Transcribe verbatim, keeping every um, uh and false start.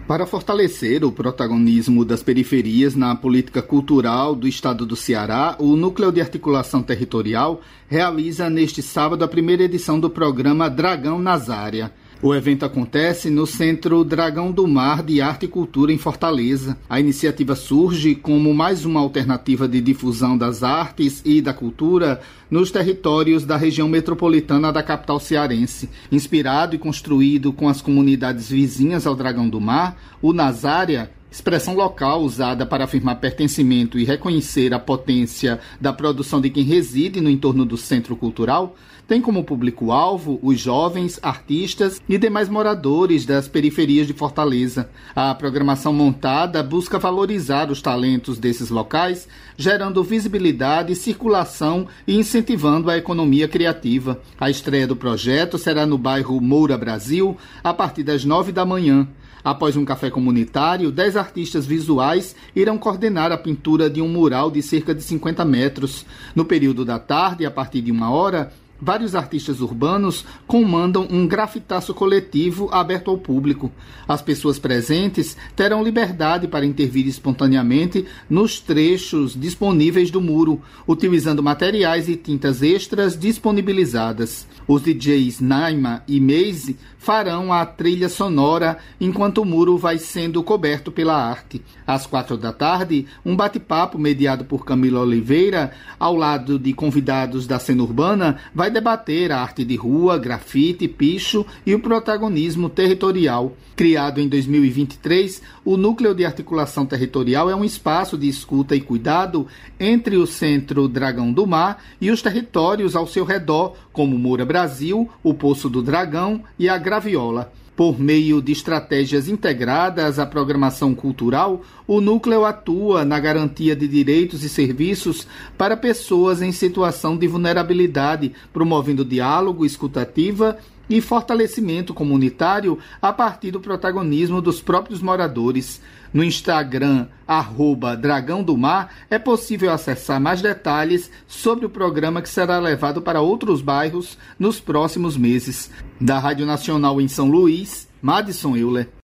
Para fortalecer o protagonismo das periferias na política cultural do estado do Ceará, o Núcleo de Articulação Territorial realiza neste sábado a primeira edição do programa Dragão Nazária. O evento acontece no Centro Dragão do Mar de Arte e Cultura em Fortaleza. A iniciativa surge como mais uma alternativa de difusão das artes e da cultura nos territórios da região metropolitana da capital cearense. Inspirado e construído com as comunidades vizinhas ao Dragão do Mar, o Nazária, expressão local usada para afirmar pertencimento e reconhecer a potência da produção de quem reside no entorno do centro cultural, tem como público-alvo os jovens, artistas e demais moradores das periferias de Fortaleza. A programação montada busca valorizar os talentos desses locais, gerando visibilidade, circulação e incentivando a economia criativa. A estreia do projeto será no bairro Moura Brasil, a partir das nove da manhã. Após um café comunitário, dez artistas visuais irão coordenar a pintura de um mural de cerca de cinquenta metros. No período da tarde, a partir de uma hora, vários artistas urbanos comandam um grafitaço coletivo aberto ao público. As pessoas presentes terão liberdade para intervir espontaneamente nos trechos disponíveis do muro, utilizando materiais e tintas extras disponibilizadas. Os D Js Naima e Maze farão a trilha sonora enquanto o muro vai sendo coberto pela arte. Às quatro da tarde, um bate-papo mediado por Camila Oliveira, ao lado de convidados da cena urbana, vai debater a arte de rua, grafite, picho e o protagonismo territorial. Criado em dois mil e vinte e três, o Núcleo de Articulação Territorial é um espaço de escuta e cuidado entre o Centro Dragão do Mar e os territórios ao seu redor, como Moura Brasil, o Poço do Dragão e a Graviola. Por meio de estratégias integradas à programação cultural, o núcleo atua na garantia de direitos e serviços para pessoas em situação de vulnerabilidade, promovendo diálogo, escutativa e fortalecimento comunitário a partir do protagonismo dos próprios moradores. No Instagram, arroba Dragão do Mar, é possível acessar mais detalhes sobre o programa que será levado para outros bairros nos próximos meses. Da Rádio Nacional em São Luís, Madison Euler.